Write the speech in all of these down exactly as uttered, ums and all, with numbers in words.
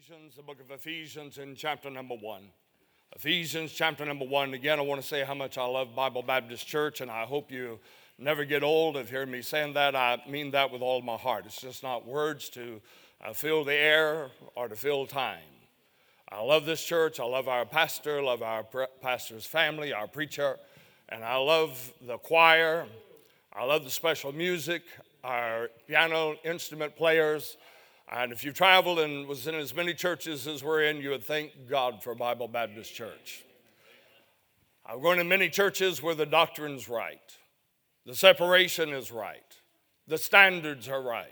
Ephesians, the book of Ephesians in chapter number one. Ephesians chapter number one. Again, I want to say how much I love Bible Baptist Church, and I hope you never get old of hearing me saying that. I mean that with all my heart. It's just not words to uh, fill the air or to fill time. I love this church. I love our pastor, love our pre- pastor's family, our preacher, and I love the choir. I love the special music, our piano instrument players. And if you traveled and was in as many churches as we're in, you would thank God for Bible Baptist Church. I'm going to many churches where the doctrine's right, the separation is right, the standards are right,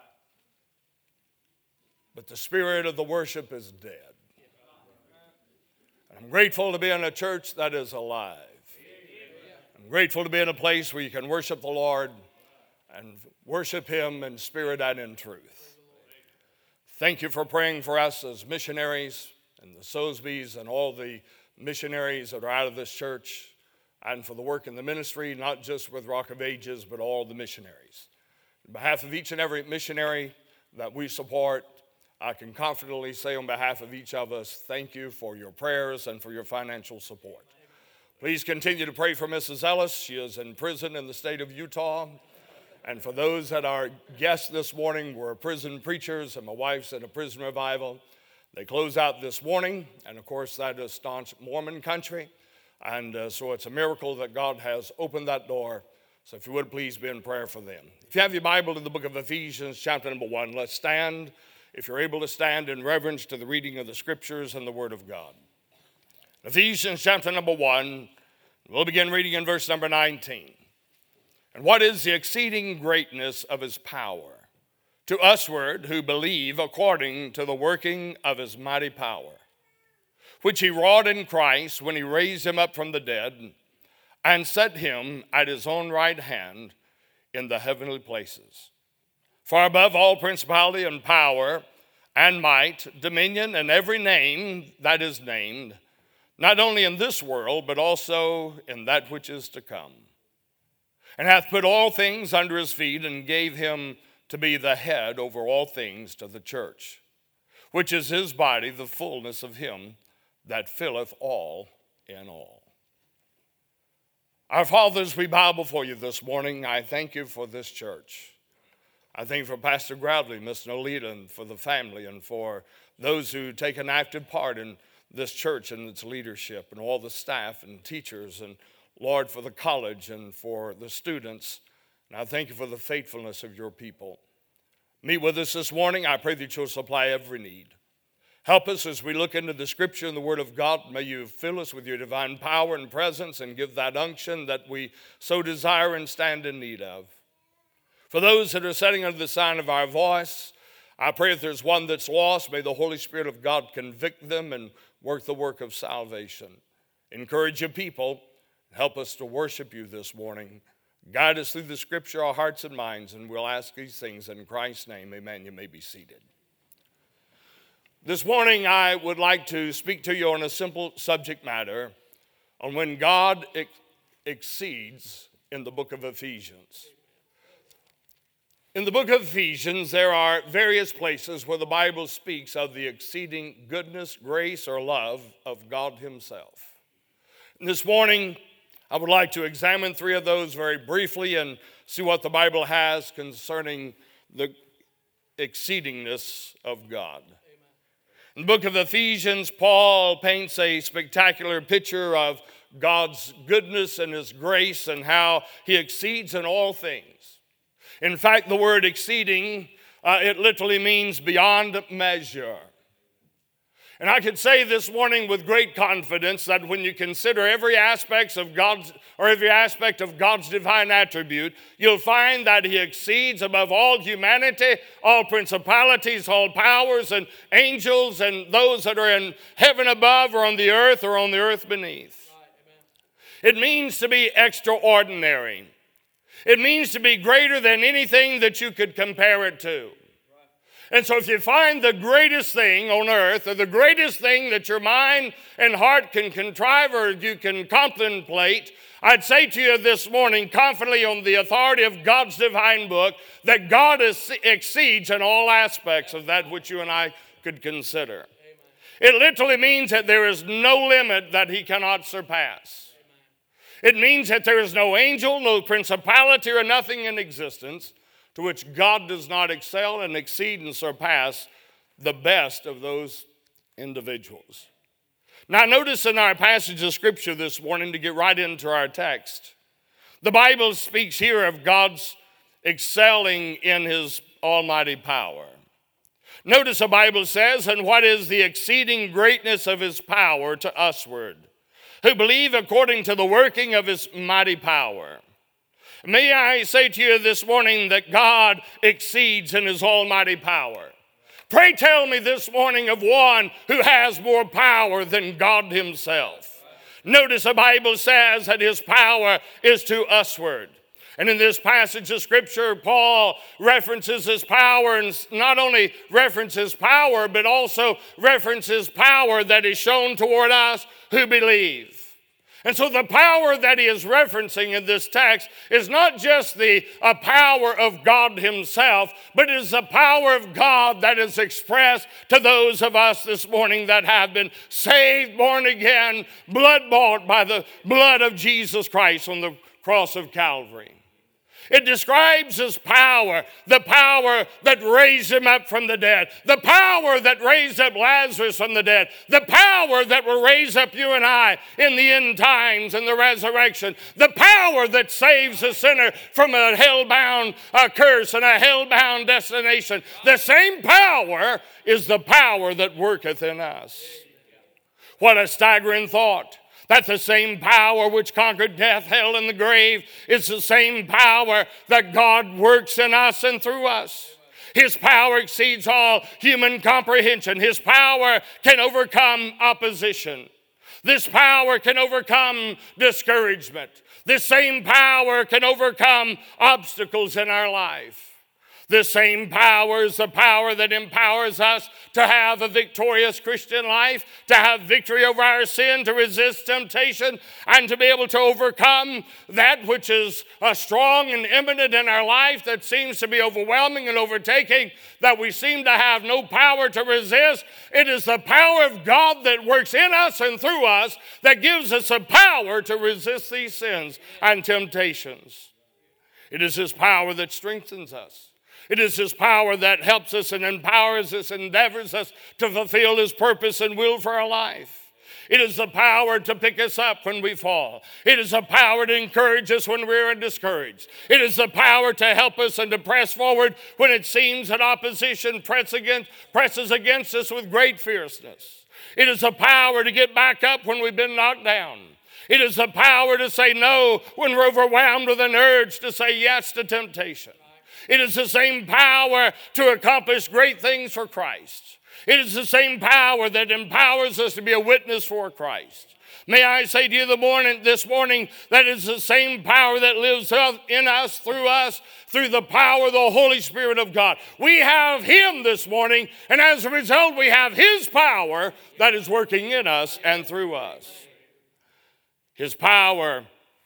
but the spirit of the worship is dead. And I'm grateful to be in a church that is alive. I'm grateful to be in a place where you can worship the Lord and worship Him in spirit and in truth. Thank you for praying for us as missionaries and the Sosbys and all the missionaries that are out of this church, and for the work in the ministry, not just with Rock of Ages, but all the missionaries. On behalf of each and every missionary that we support, I can confidently say on behalf of each of us, thank you for your prayers and for your financial support. Please continue to pray for Missus Ellis. She is in prison in the state of Utah. And for those that are guests this morning, we're prison preachers, and my wife's in a prison revival. They close out this morning, and of course that is staunch Mormon country. And uh, so it's a miracle that God has opened that door. So if you would, please be in prayer for them. If you have your Bible in the book of Ephesians, chapter number one, let's stand. If you're able to stand in reverence to the reading of the scriptures and the word of God. Ephesians chapter number one, we'll begin reading in verse number nineteen. And what is the exceeding greatness of his power to usward who believe according to the working of his mighty power, which he wrought in Christ when he raised him up from the dead and set him at his own right hand in the heavenly places, far above all principality and power and might, dominion, and every name that is named, not only in this world, but also in that which is to come. And hath put all things under his feet, and gave him to be the head over all things to the church, which is his body, the fullness of him that filleth all in all. Our fathers, we bow before you this morning. I thank you for this church. I thank you for Pastor Gradley, Miss Nolita, and for the family, and for those who take an active part in this church and its leadership, and all the staff and teachers, and Lord, for the college and for the students. And I thank you for the faithfulness of your people. Meet with us this morning. I pray that you'll supply every need. Help us as we look into the scripture and the word of God. May you fill us with your divine power and presence and give that unction that we so desire and stand in need of. For those that are sitting under the sound of our voice, I pray if there's one that's lost, may the Holy Spirit of God convict them and work the work of salvation. Encourage your people. Help us to worship you this morning. Guide us through the scripture, our hearts and minds, and we'll ask these things in Christ's name. Amen. You may be seated. This morning, I would like to speak to you on a simple subject matter on when God ex- exceeds in the book of Ephesians. In the book of Ephesians, there are various places where the Bible speaks of the exceeding goodness, grace, or love of God himself. And this morning, I would like to examine three of those very briefly and see what the Bible has concerning the exceedingness of God. Amen. In the book of Ephesians, Paul paints a spectacular picture of God's goodness and his grace and how he exceeds in all things. In fact, the word exceeding, uh, it literally means beyond measure. And I can say this morning with great confidence that when you consider every aspect of God's or every aspect of God's divine attribute, you'll find that he exceeds above all humanity, all principalities, all powers, and angels, and those that are in heaven above or on the earth or on the earth beneath. It means to be extraordinary. It means to be greater than anything that you could compare it to. And so if you find the greatest thing on earth, or the greatest thing that your mind and heart can contrive or you can contemplate, I'd say to you this morning, confidently on the authority of God's divine book, that God is, exceeds in all aspects of that which you and I could consider. It literally means that there is no limit that he cannot surpass. It means that there is no angel, no principality, or nothing in existence to which God does not excel and exceed and surpass the best of those individuals. Now notice in our passage of scripture this morning, to get right into our text, the Bible speaks here of God's excelling in his almighty power. Notice the Bible says, and what is the exceeding greatness of his power to usward, who believe according to the working of his mighty power. May I say to you this morning that God exceeds in his almighty power. Pray tell me this morning of one who has more power than God himself. Notice the Bible says that his power is to usward. And in this passage of scripture, Paul references his power, and not only references power, but also references power that is shown toward us who believe. And so the power that he is referencing in this text is not just the uh, power of God himself, but it is the power of God that is expressed to those of us this morning that have been saved, born again, blood-bought by the blood of Jesus Christ on the cross of Calvary. It describes his power, the power that raised him up from the dead, the power that raised up Lazarus from the dead, the power that will raise up you and I in the end times and the resurrection, the power that saves a sinner from a hell-bound uh, curse and a hell-bound destination. The same power is the power that worketh in us. What a staggering thought. That the same power which conquered death, hell, and the grave is the same power that God works in us and through us. His power exceeds all human comprehension. His power can overcome opposition. This power can overcome discouragement. This same power can overcome obstacles in our life. This same power is the power that empowers us to have a victorious Christian life, to have victory over our sin, to resist temptation, and to be able to overcome that which is uh, strong and imminent in our life that seems to be overwhelming and overtaking, that we seem to have no power to resist. It is the power of God that works in us and through us that gives us the power to resist these sins and temptations. It is his power that strengthens us. It is his power that helps us and empowers us and endeavors us to fulfill his purpose and will for our life. It is the power to pick us up when we fall. It is the power to encourage us when we're discouraged. It is the power to help us and to press forward when it seems that opposition press against, presses against us with great fierceness. It is the power to get back up when we've been knocked down. It is the power to say no when we're overwhelmed with an urge to say yes to temptation. It is the same power to accomplish great things for Christ. It is the same power that empowers us to be a witness for Christ. May I say to you the morning, this morning that it's the same power that lives in us, through us, through the power of the Holy Spirit of God. We have him this morning, and as a result, we have his power that is working in us and through us. His power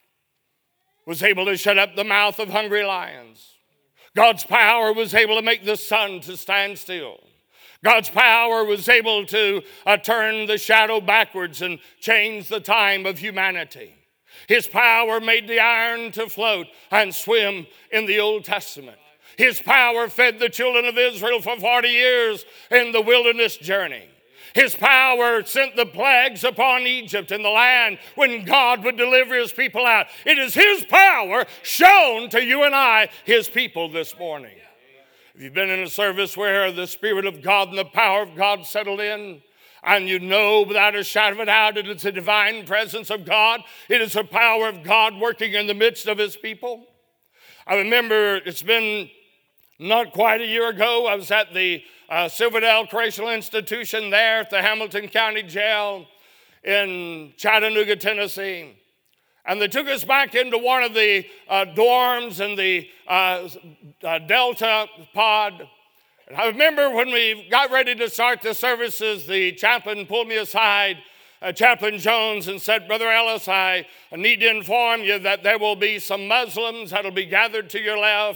was able to shut up the mouth of hungry lions. God's power was able to make the sun to stand still. God's power was able to uh, turn the shadow backwards and change the time of humanity. His power made the iron to float and swim in the Old Testament. His power fed the children of Israel for forty years in the wilderness journey. His power sent the plagues upon Egypt and the land when God would deliver his people out. It is his power shown to you and I, his people, this morning. If you've been in a service where the Spirit of God and the power of God settled in, and you know without a shadow of a doubt it is the divine presence of God, it is the power of God working in the midst of his people. I remember it's been not quite a year ago, I was at the uh, Silverdale Correctional Institution there at the Hamilton County Jail in Chattanooga, Tennessee. And they took us back into one of the uh, dorms in the uh, uh, Delta pod. And I remember when we got ready to start the services, the chaplain pulled me aside, uh, Chaplain Jones, and said, Brother Ellis, I need to inform you that there will be some Muslims that will be gathered to your left,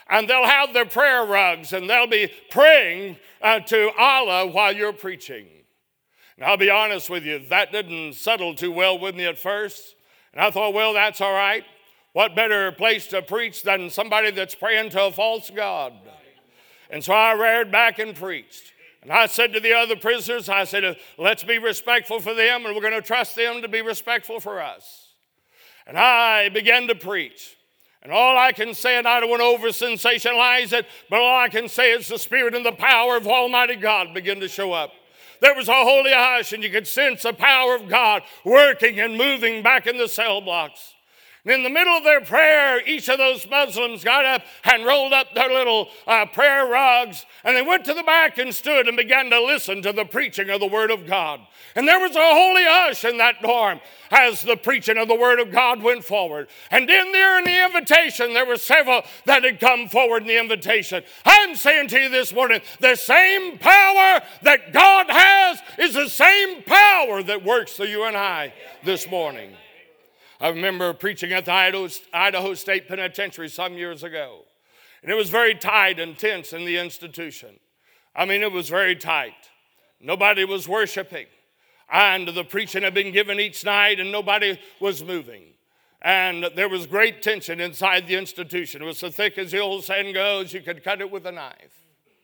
and they'll have their prayer rugs, and they'll be praying uh, to Allah while you're preaching. And I'll be honest with you, that didn't settle too well with me at first. And I thought, well, that's all right. What better place to preach than somebody that's praying to a false god? And so I reared back and preached. And I said to the other prisoners, I said, let's be respectful for them, and we're going to trust them to be respectful for us. And I began to preach. And all I can say, and I don't want to over-sensationalize it, but all I can say is the Spirit and the power of Almighty God begin to show up. There was a holy hush, and you could sense the power of God working and moving back in the cell blocks. And in the middle of their prayer, each of those Muslims got up and rolled up their little uh, prayer rugs, and they went to the back and stood and began to listen to the preaching of the Word of God. And there was a holy hush in that dorm as the preaching of the Word of God went forward. And in there in the invitation, there were several that had come forward in the invitation. I'm saying to you this morning, the same power that God has is the same power that works through you and I this morning. I remember preaching at the Idaho, Idaho State Penitentiary some years ago. And it was very tight and tense in the institution. I mean, it was very tight. Nobody was worshiping. And the preaching had been given each night, and nobody was moving. And there was great tension inside the institution. It was so thick as the old saying goes, you could cut it with a knife.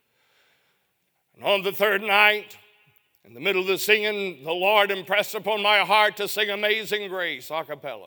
And on the third night, in the middle of the singing, the Lord impressed upon my heart to sing Amazing Grace a cappella.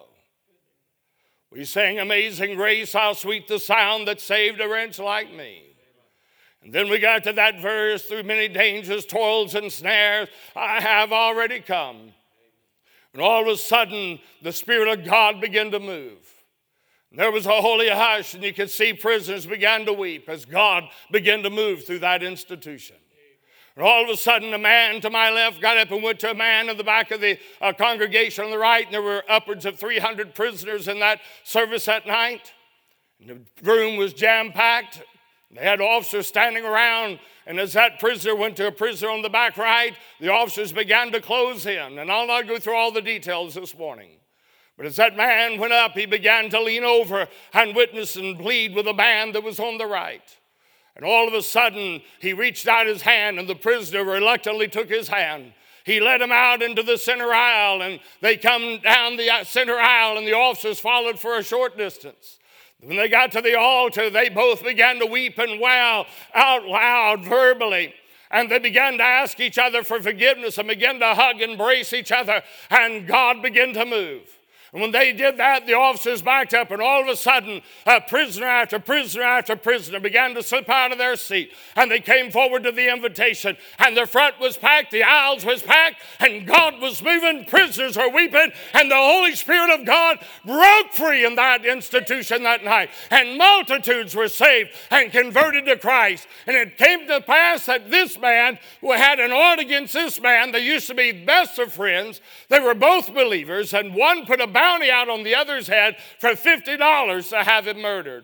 We sang Amazing Grace, how sweet the sound that saved a wretch like me. And then we got to that verse, through many dangers, toils, and snares, I have already come. And all of a sudden, the Spirit of God began to move. And there was a holy hush, and you could see prisoners began to weep as God began to move through that institution. And all of a sudden, a man to my left got up and went to a man in the back of the uh, congregation on the right, and there were upwards of three hundred prisoners in that service that night. And the room was jam-packed. They had officers standing around, and as that prisoner went to a prisoner on the back right, the officers began to close in. And I'll not go through all the details this morning. But as that man went up, he began to lean over and witness and plead with the man that was on the right. And all of a sudden, he reached out his hand, and the prisoner reluctantly took his hand. He led him out into the center aisle, and they come down the center aisle, and the officers followed for a short distance. When they got to the altar, they both began to weep and wail out loud verbally. And they began to ask each other for forgiveness and began to hug and embrace each other, and God began to move. And when they did that, the officers backed up, and all of a sudden, uh, prisoner after prisoner after prisoner began to slip out of their seat. And they came forward to the invitation, and the front was packed, the aisles was packed, and God was moving, prisoners were weeping, and the Holy Spirit of God broke free in that institution that night. And multitudes were saved and converted to Christ. And it came to pass that this man who had an ought against this man, they used to be best of friends, they were both believers, and one put a bounty out on the other's head for fifty dollars to have him murdered.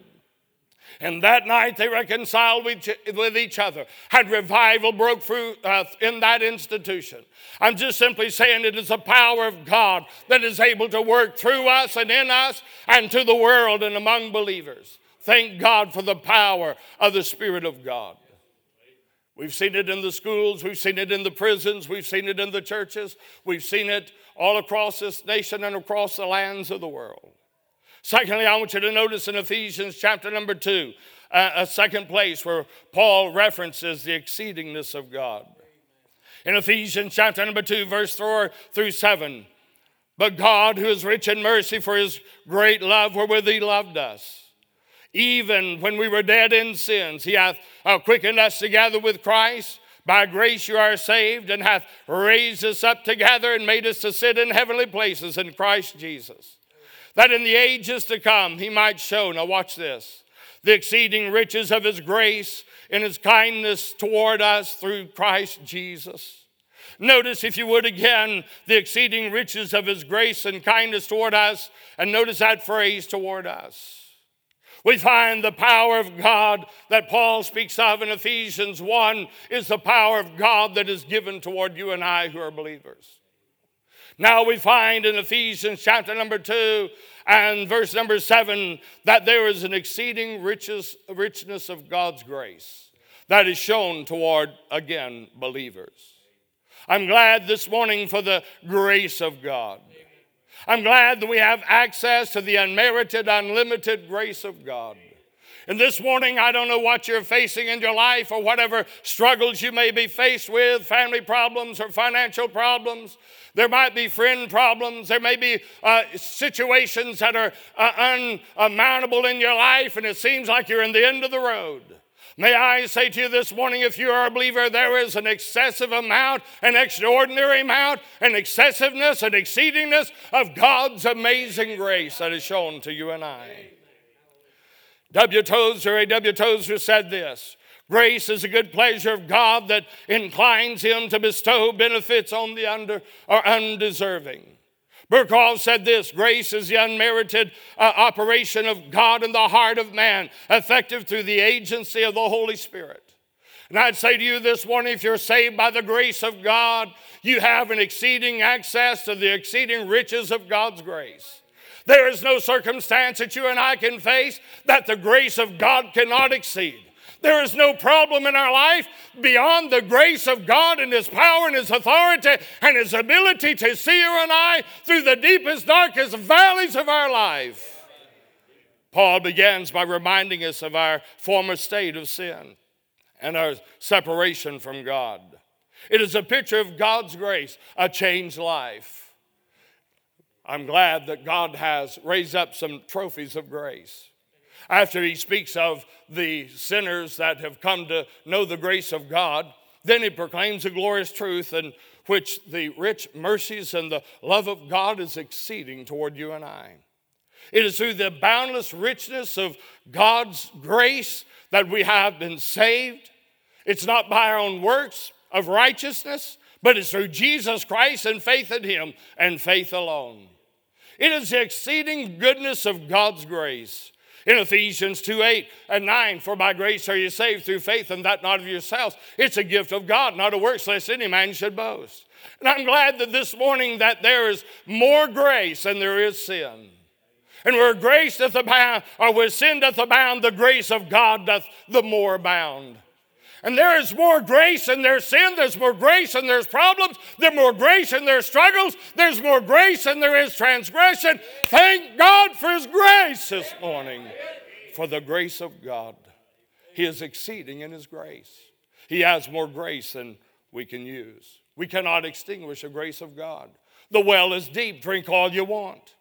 And that night they reconciled with each other, and revival broke through uh, in that institution. I'm just simply saying it is the power of God that is able to work through us and in us and to the world and among believers. Thank God for the power of the Spirit of God. We've seen it in the schools, we've seen it in the prisons, we've seen it in the churches, we've seen it all across this nation and across the lands of the world. Secondly, I want you to notice in Ephesians chapter number two, uh, a second place where Paul references the exceedingness of God. In Ephesians chapter number two, verse four through seven, but God, who is rich in mercy for his great love wherewith he loved us, even when we were dead in sins, he hath uh, quickened us together with Christ. By grace you are saved, and hath raised us up together and made us to sit in heavenly places in Christ Jesus, that in the ages to come he might show, now watch this, the exceeding riches of his grace in his kindness toward us through Christ Jesus. Notice, if you would again, the exceeding riches of his grace and kindness toward us, and notice that phrase, toward us. We find the power of God that Paul speaks of in Ephesians one is the power of God that is given toward you and I who are believers. Now we find in Ephesians chapter number two and verse number seven that there is an exceeding riches, richness of God's grace that is shown toward, again, believers. I'm glad this morning for the grace of God. I'm glad that we have access to the unmerited, unlimited grace of God. And this morning, I don't know what you're facing in your life or whatever struggles you may be faced with, family problems or financial problems. There might be friend problems. There may be uh, situations that are uh, unmountable in your life, and it seems like you're in the end of the road. May I say to you this morning, if you are a believer, there is an excessive amount, an extraordinary amount, an excessiveness, an exceedingness of God's amazing grace that is shown to you and I. W. Tozer, A. W. Tozer said this: grace is a good pleasure of God that inclines him to bestow benefits on the under or undeserving. Burkhoff said this: grace is the unmerited uh, operation of God in the heart of man, effective through the agency of the Holy Spirit. And I'd say to you this morning, if you're saved by the grace of God, you have an exceeding access to the exceeding riches of God's grace. There is no circumstance that you and I can face that the grace of God cannot exceed. There is no problem in our life beyond the grace of God and His power and His authority and His ability to see you and I through the deepest, darkest valleys of our life. Paul begins by reminding us of our former state of sin and our separation from God. It is a picture of God's grace, a changed life. I'm glad that God has raised up some trophies of grace. After he speaks of the sinners that have come to know the grace of God, then he proclaims a glorious truth in which the rich mercies and the love of God is exceeding toward you and I. It is through the boundless richness of God's grace that we have been saved. It's not by our own works of righteousness, but it's through Jesus Christ and faith in Him and faith alone. It is the exceeding goodness of God's grace. In Ephesians two, eight and nine, for by grace are you saved through faith, and that not of yourselves. It's a gift of God, not of works, lest any man should boast. And I'm glad that this morning that there is more grace than there is sin. And where grace doth abound, or where sin doth abound, the grace of God doth the more abound. And there is more grace in their sin. There's more grace in their problems. There's more grace in their struggles. There's more grace than there is transgression. Thank God for His grace this morning. For the grace of God. He is exceeding in His grace. He has more grace than we can use. We cannot extinguish the grace of God. The well is deep. Drink all you want.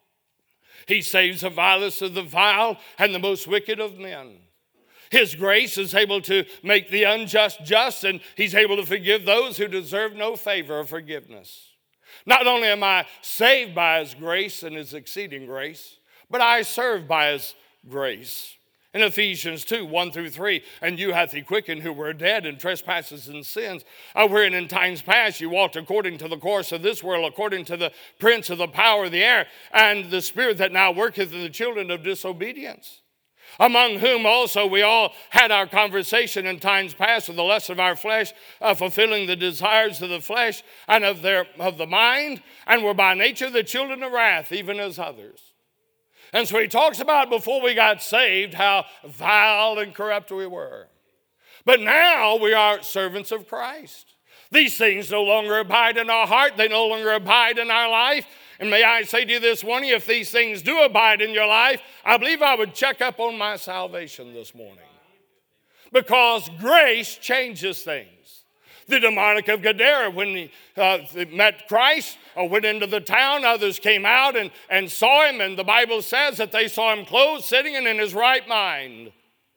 He saves the vilest of the vile and the most wicked of men. His grace is able to make the unjust just, and He's able to forgive those who deserve no favor or forgiveness. Not only am I saved by His grace and His exceeding grace, but I serve by His grace. In Ephesians two, one through three, and you hath He quickened who were dead in trespasses and sins, wherein in times past you walked according to the course of this world, according to the prince of the power of the air, and the spirit that now worketh in the children of disobedience. Among whom also we all had our conversation in times past with the lust of our flesh, uh, fulfilling the desires of the flesh and of, their, of the mind, and were by nature the children of wrath, even as others. And so he talks about before we got saved how vile and corrupt we were. But now we are servants of Christ. These things no longer abide in our heart. They no longer abide in our life. And may I say to you this morning, if these things do abide in your life, I believe I would check up on my salvation this morning. Because grace changes things. The demonic of Gadara, when he uh, met Christ or went into the town, others came out and, and saw him. And the Bible says that they saw him clothed, sitting and in his right mind.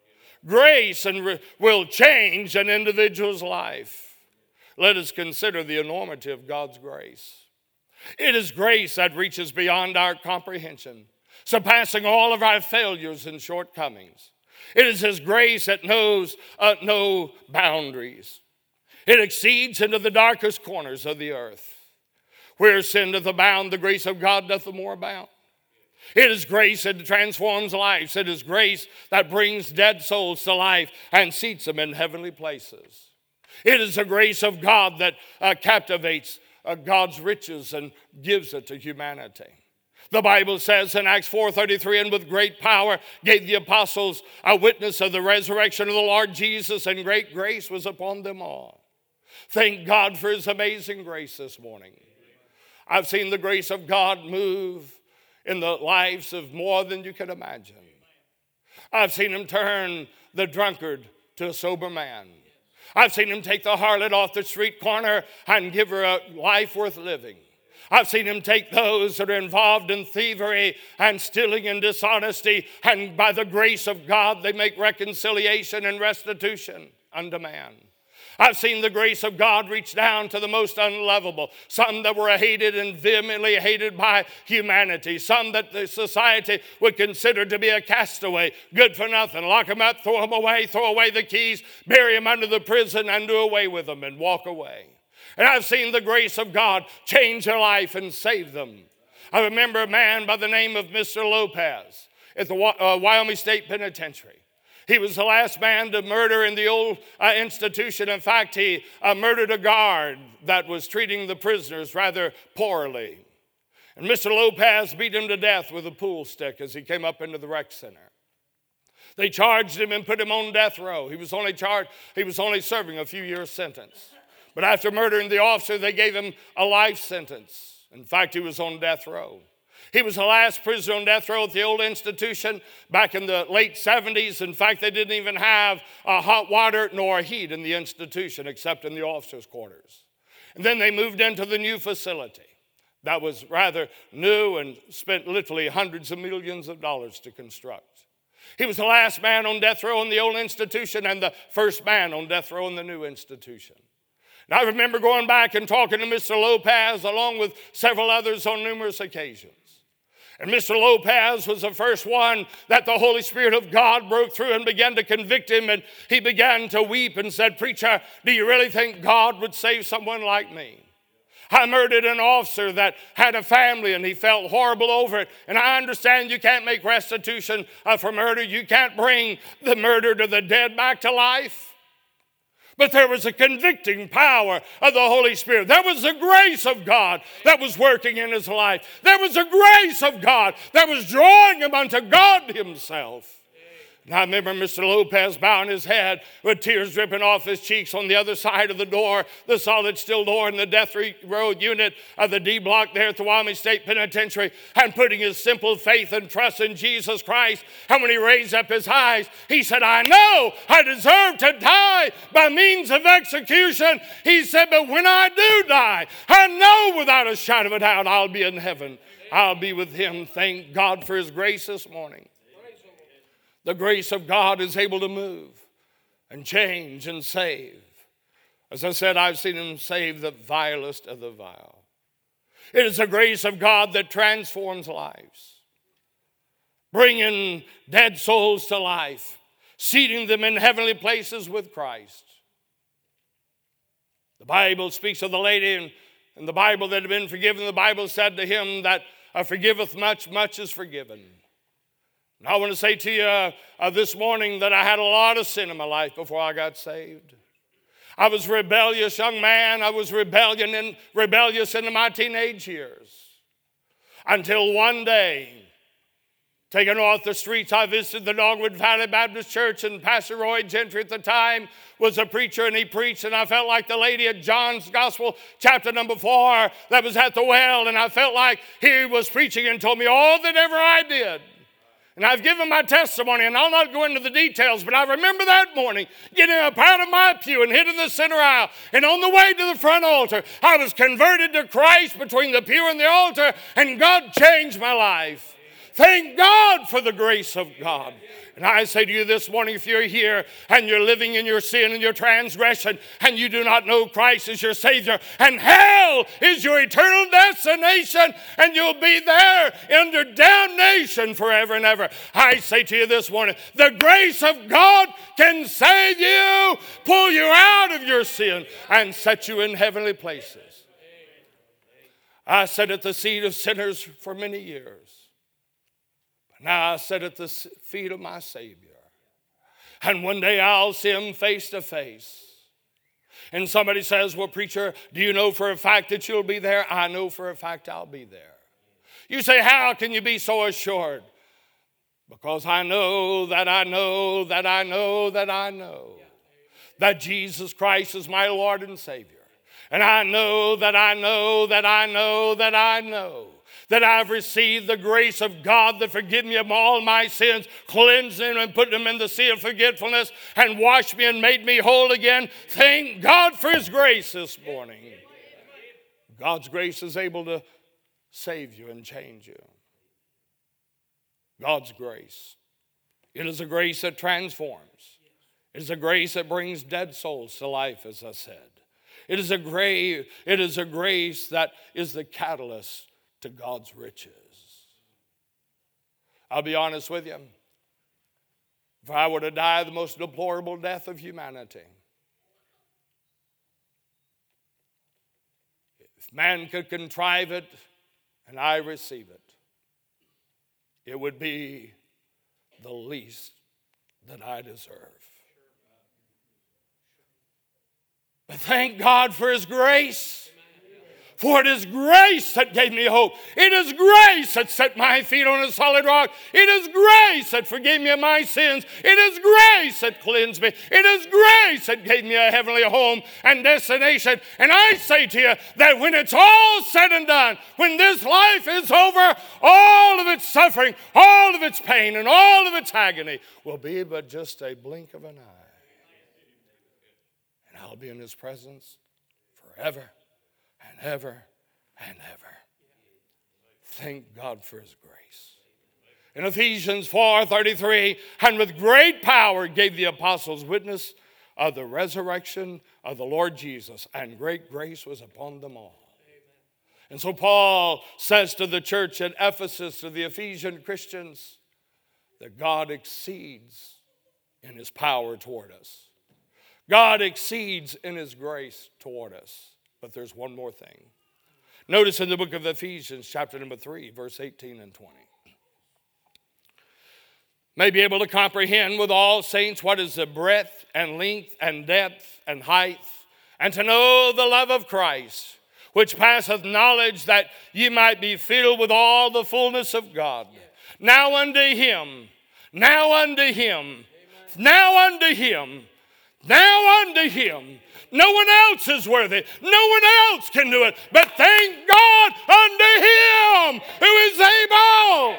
Grace and re- will change an individual's life. Let us consider the enormity of God's grace. It is grace that reaches beyond our comprehension, surpassing all of our failures and shortcomings. It is His grace that knows uh, no boundaries. It exceeds into the darkest corners of the earth. Where sin doth abound, the grace of God doth the more abound. It is grace that transforms lives. It is grace that brings dead souls to life and seats them in heavenly places. It is the grace of God that uh, captivates uh, God's riches and gives it to humanity. The Bible says in Acts four thirty-three, and with great power gave the apostles a witness of the resurrection of the Lord Jesus, and great grace was upon them all. Thank God for his amazing grace this morning. I've seen the grace of God move in the lives of more than you can imagine. I've seen him turn the drunkard to a sober man. I've seen him take the harlot off the street corner and give her a life worth living. I've seen him take those that are involved in thievery and stealing and dishonesty, and by the grace of God, they make reconciliation and restitution unto man. I've seen the grace of God reach down to the most unlovable, some that were hated and vehemently hated by humanity, some that the society would consider to be a castaway, good for nothing. Lock them up, throw them away, throw away the keys, bury them under the prison, and do away with them and walk away. And I've seen the grace of God change their life and save them. I remember a man by the name of Mister Lopez at the uh, Wyoming State Penitentiary. He was the last man to murder in the old uh, institution. In fact, he uh, murdered a guard that was treating the prisoners rather poorly. And Mister Lopez beat him to death with a pool stick as he came up into the rec center. They charged him and put him on death row. He was only charged, he was only serving a few years sentence. But after murdering the officer, they gave him a life sentence. In fact, he was on death row. He was the last prisoner on death row at the old institution back in the late seventies. In fact, they didn't even have uh, hot water nor heat in the institution except in the officers' quarters. And then they moved into the new facility that was rather new and spent literally hundreds of millions of dollars to construct. He was the last man on death row in the old institution and the first man on death row in the new institution. And I remember going back and talking to Mister Lopez along with several others on numerous occasions. And Mister Lopez was the first one that the Holy Spirit of God broke through and began to convict him. And he began to weep and said, "Preacher, do you really think God would save someone like me? I murdered an officer that had a family and he felt horrible over it. And I understand you can't make restitution uh, for murder. You can't bring the murdered or the dead back to life. But there was a convicting power of the Holy Spirit. There was the grace of God that was working in his life. There was the grace of God that was drawing him unto God himself. And I remember Mister Lopez bowing his head with tears dripping off his cheeks on the other side of the door, the solid steel door in the death row unit of the D block there at the Wyoming State Penitentiary, and putting his simple faith and trust in Jesus Christ. And when he raised up his eyes, he said, "I know I deserve to die by means of execution." He said, "But when I do die, I know without a shadow of a doubt I'll be in heaven. I'll be with him." Thank God for his grace this morning. The grace of God is able to move and change and save. As I said, I've seen him save the vilest of the vile. It is the grace of God that transforms lives, bringing dead souls to life, seating them in heavenly places with Christ. The Bible speaks of the lady in, in the Bible that had been forgiven. The Bible said to him that uh, forgiveth much, much is forgiven. And I want to say to you uh, uh, this morning that I had a lot of sin in my life before I got saved. I was a rebellious young man. I was rebellion in, rebellious into my teenage years. Until one day, taken off the streets, I visited the Dogwood Valley Baptist Church, and Pastor Roy Gentry at the time was a preacher, and he preached, and I felt like the lady at John's Gospel, chapter number four, that was at the well, and I felt like he was preaching and told me all that ever I did. And I've given my testimony, and I'll not go into the details, but I remember that morning getting up out of my pew and hitting the center aisle. And on the way to the front altar, I was converted to Christ between the pew and the altar, and God changed my life. Thank God for the grace of God. And I say to you this morning, if you're here and you're living in your sin and your transgression and you do not know Christ as your Savior, and hell is your eternal destination, and you'll be there under damnation forever and ever, I say to you this morning, the grace of God can save you, pull you out of your sin, and set you in heavenly places. I sat at the seat of sinners for many years. Now I sit at the feet of my Savior. And one day I'll see him face to face. And somebody says, well, preacher, do you know for a fact that you'll be there? I know for a fact I'll be there. You say, how can you be so assured? Because I know that I know that I know that I know that Jesus Christ is my Lord and Savior. And I know that I know that I know that I know that I've received the grace of God that forgive me of all my sins, cleansed them and put them in the sea of forgetfulness, and washed me and made me whole again. Thank God for his grace this morning. God's grace is able to save you and change you. God's grace. It is a grace that transforms. It is a grace that brings dead souls to life, as I said. It is a grace, it is a grace that is the catalyst to God's riches. I'll be honest with you. If I were to die the most deplorable death of humanity, if man could contrive it and I receive it, it would be the least that I deserve. But thank God for his grace. For it is grace that gave me hope. It is grace that set my feet on a solid rock. It is grace that forgave me of my sins. It is grace that cleansed me. It is grace that gave me a heavenly home and destination. And I say to you that when it's all said and done, when this life is over, all of its suffering, all of its pain, and all of its agony will be but just a blink of an eye. And I'll be in his presence forever and ever and ever. Thank God for his grace. In Ephesians four thirty-three, and with great power gave the apostles witness of the resurrection of the Lord Jesus, and great grace was upon them all. And so Paul says to the church at Ephesus, to the Ephesian Christians, that God exceeds in his power toward us. God exceeds in his grace toward us. But there's one more thing. Notice in the book of Ephesians, chapter number three, verse eighteen and twenty. May be able to comprehend with all saints what is the breadth and length and depth and height, and to know the love of Christ, which passeth knowledge, that ye might be filled with all the fullness of God. Now unto him, now unto him, now unto him, now unto him. No one else is worthy. No one else can do it. But thank God unto him who is able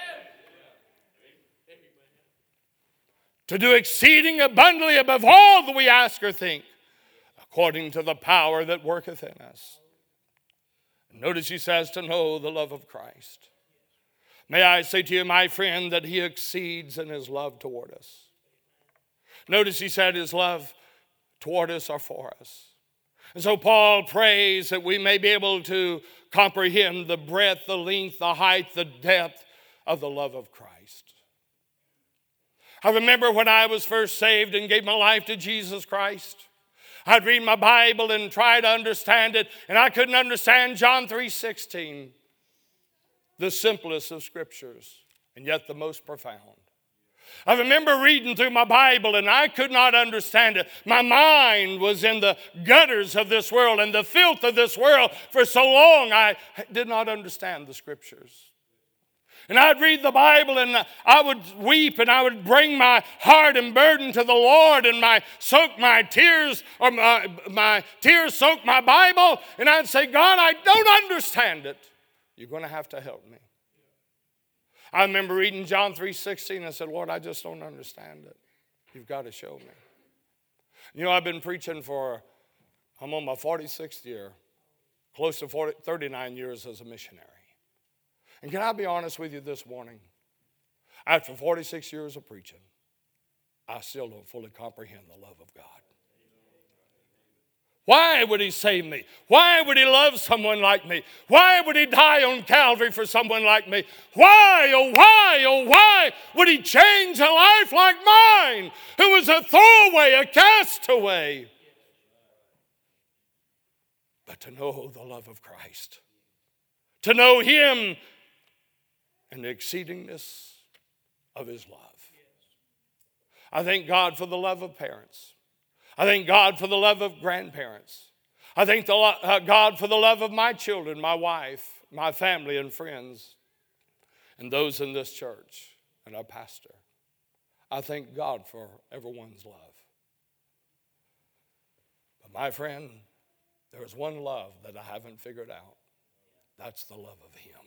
to do exceeding abundantly above all that we ask or think, according to the power that worketh in us. Notice he says to know the love of Christ. May I say to you, my friend, that he exceeds in his love toward us. Notice he said his love toward us or for us. And so Paul prays that we may be able to comprehend the breadth, the length, the height, the depth of the love of Christ. I remember when I was first saved and gave my life to Jesus Christ, I'd read my Bible and try to understand it, and I couldn't understand John three sixteen, the simplest of scriptures, and yet the most profound. I remember reading through my Bible and I could not understand it. My mind was in the gutters of this world and the filth of this world for so long I did not understand the scriptures. And I'd read the Bible and I would weep and I would bring my heart and burden to the Lord, and my soak my tears or my, my tears soak my Bible, and I'd say, God, I don't understand it. You're going to have to help me. I remember reading John three sixteen and said, Lord, I just don't understand it. You've got to show me. You know, I've been preaching for, I'm on my forty-sixth year, close to forty, thirty-nine years as a missionary. And can I be honest with you this morning? After forty-six years of preaching, I still don't fully comprehend the love of God. Why would he save me? Why would he love someone like me? Why would he die on Calvary for someone like me? Why, oh why, oh why would he change a life like mine, who was a throwaway, a castaway? But to know the love of Christ, to know him and the exceedingness of his love. I thank God for the love of parents. I thank God for the love of grandparents. I thank the, uh, God for the love of my children, my wife, my family and friends, and those in this church and our pastor. I thank God for everyone's love. But my friend, there is one love that I haven't figured out. That's the love of Him.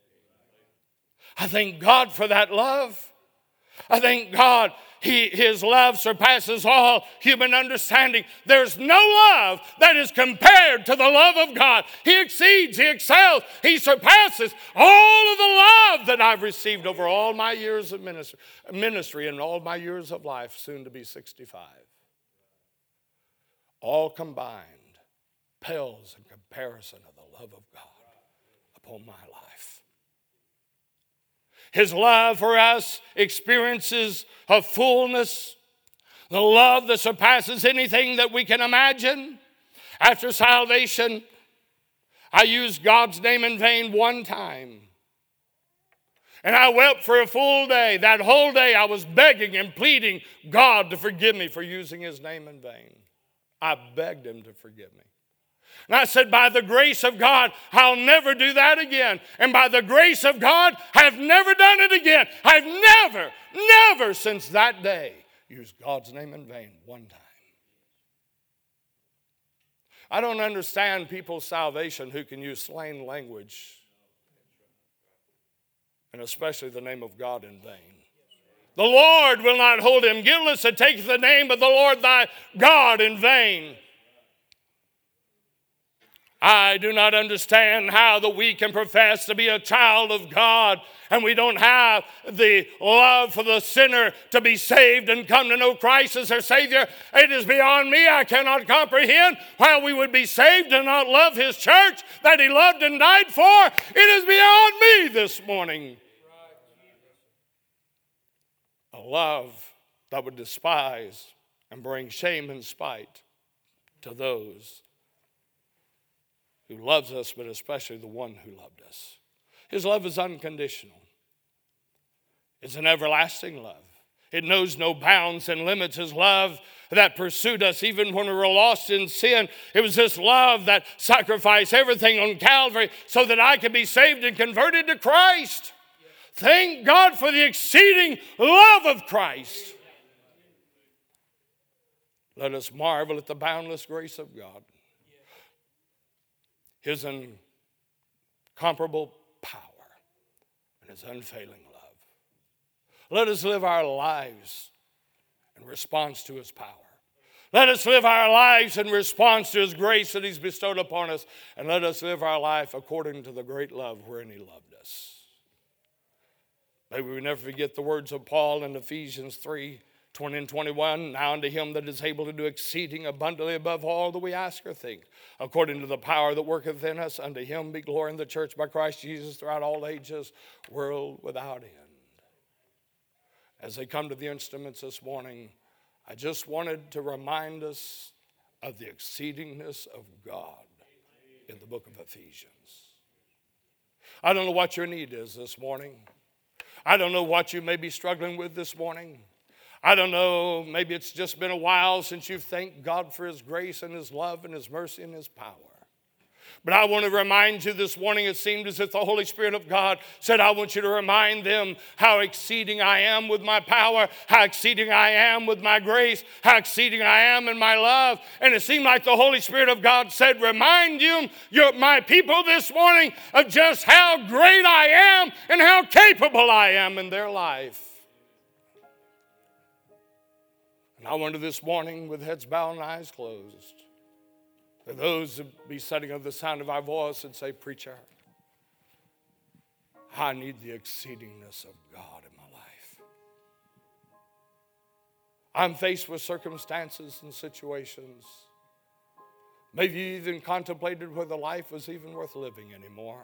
I thank God for that love. I thank God he, His love surpasses all human understanding. There's no love that is compared to the love of God. He exceeds, He excels, He surpasses all of the love that I've received over all my years of ministry, ministry and all my years of life, soon to be sixty-five. All combined pales in comparison of the love of God upon my life. His love for us experiences a fullness, the love that surpasses anything that we can imagine. After salvation, I used God's name in vain one time. And I wept for a full day. That whole day I was begging and pleading God to forgive me for using His name in vain. I begged Him to forgive me. And I said, by the grace of God, I'll never do that again. And by the grace of God, I've never done it again. I've never, never since that day used God's name in vain one time. I don't understand people's salvation who can use slang language, and especially the name of God in vain. The Lord will not hold him guiltless that taketh the name of the Lord thy God in vain. I do not understand how that we can profess to be a child of God and we don't have the love for the sinner to be saved and come to know Christ as their Savior. It is beyond me. I cannot comprehend how we would be saved and not love His church that He loved and died for. It is beyond me this morning. A love that would despise and bring shame and spite to those who loves us, but especially the one who loved us. His love is unconditional. It's an everlasting love. It knows no bounds and limits. His love that pursued us even when we were lost in sin. It was this love that sacrificed everything on Calvary so that I could be saved and converted to Christ. Thank God for the exceeding love of Christ. Let us marvel at the boundless grace of God. His incomparable power and His unfailing love. Let us live our lives in response to His power. Let us live our lives in response to His grace that He's bestowed upon us. And let us live our life according to the great love wherein He loved us. May we never forget the words of Paul in Ephesians three, twenty and twenty-one. Now unto Him that is able to do exceeding abundantly above all that we ask or think, according to the power that worketh in us, unto Him be glory in the church by Christ Jesus throughout all ages, world without end. As they come to the instruments this morning, I just wanted to remind us of the exceedingness of God in the book of Ephesians. I don't know what your need is this morning. I don't know what you may be struggling with this morning. I don't know, maybe it's just been a while since you've thanked God for His grace and His love and His mercy and His power. But I want to remind you this morning, it seemed as if the Holy Spirit of God said, I want you to remind them how exceeding I am with my power, how exceeding I am with my grace, how exceeding I am in my love. And it seemed like the Holy Spirit of God said, remind you, your, my people this morning, of just how great I am and how capable I am in their life. And I wonder this morning, with heads bowed and eyes closed, for those who be sitting under the sound of our voice and say, preacher, I need the exceedingness of God in my life. I'm faced with circumstances and situations. Maybe you even contemplated whether life was even worth living anymore.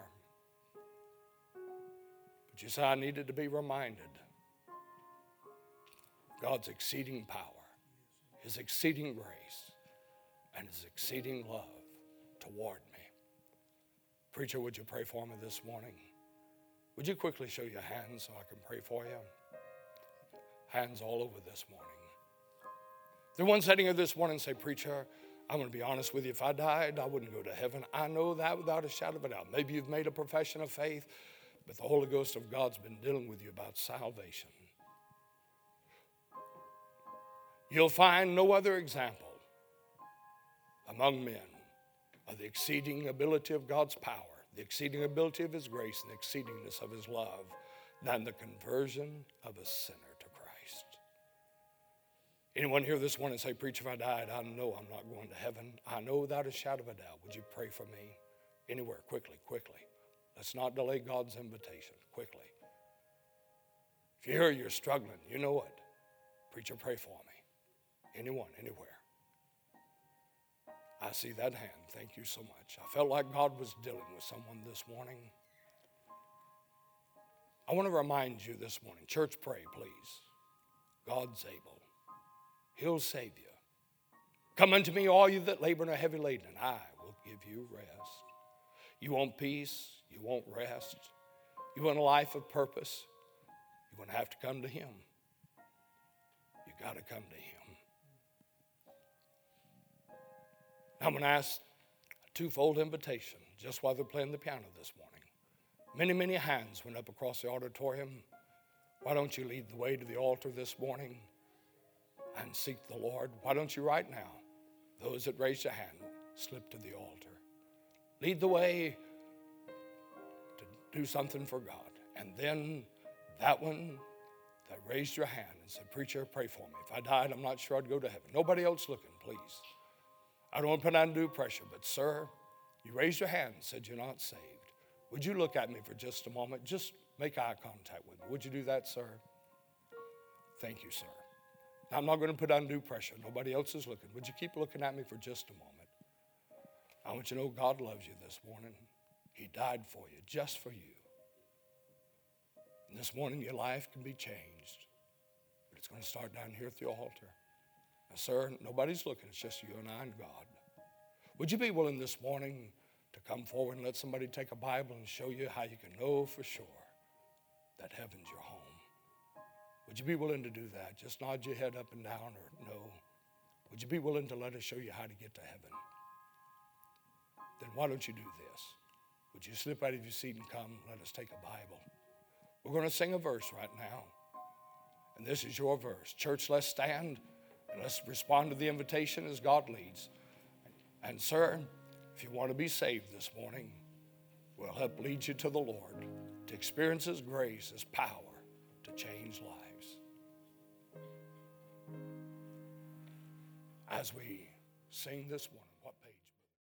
But you say, I needed to be reminded of God's exceeding power, His exceeding grace, and His exceeding love toward me. Preacher, would you pray for me this morning? Would you quickly show your hands so I can pray for you? Hands all over this morning. The one sitting here this morning and say, preacher, I'm going to be honest with you. If I died, I wouldn't go to heaven. I know that without a shadow of a doubt. Maybe you've made a profession of faith, but the Holy Ghost of God's been dealing with you about salvation. You'll find no other example among men of the exceeding ability of God's power, the exceeding ability of his grace, and the exceedingness of his love than the conversion of a sinner to Christ. Anyone here this morning say, preacher, if I died, I know I'm not going to heaven. I know without a shadow of a doubt. Would you pray for me? Anywhere, quickly, quickly. Let's not delay God's invitation, quickly. If you're here, you're struggling, you know it. Preacher, pray for me. Anyone, anywhere. I see that hand. Thank you so much. I felt like God was dealing with someone this morning. I want to remind you this morning, church, pray, please. God's able. He'll save you. Come unto me, all you that labor and are heavy laden, and I will give you rest. You want peace? You want rest? You want a life of purpose? You're going to have to come to him. You got to come to him. I'm going to ask a twofold invitation just while they're playing the piano this morning. Many, many hands went up across the auditorium. Why don't you lead the way to the altar this morning and seek the Lord? Why don't you right now, those that raised your hand, slip to the altar. Lead the way to do something for God. And then that one that raised your hand and said, preacher, pray for me. If I died, I'm not sure I'd go to heaven. Nobody else looking, please. I don't want to put undue pressure, but sir, you raised your hand and said you're not saved. Would you look at me for just a moment? Just make eye contact with me. Would you do that, sir? Thank you, sir. Now, I'm not going to put undue pressure. Nobody else is looking. Would you keep looking at me for just a moment? I want you to know God loves you this morning. He died for you, just for you. And this morning, your life can be changed. But it's going to start down here at the altar. Now, sir, nobody's looking. It's just you and I and God. Would you be willing this morning to come forward and let somebody take a Bible and show you how you can know for sure that heaven's your home? Would you be willing to do that? Just nod your head up and down or no. Would you be willing to let us show you how to get to heaven? Then why don't you do this? Would you slip out of your seat and come? Let us take a Bible. We're going to sing a verse right now. And this is your verse. Church, let's stand and let's respond to the invitation as God leads. And sir, if you want to be saved this morning, we'll help lead you to the Lord to experience his grace, his power to change lives. As we sing this morning.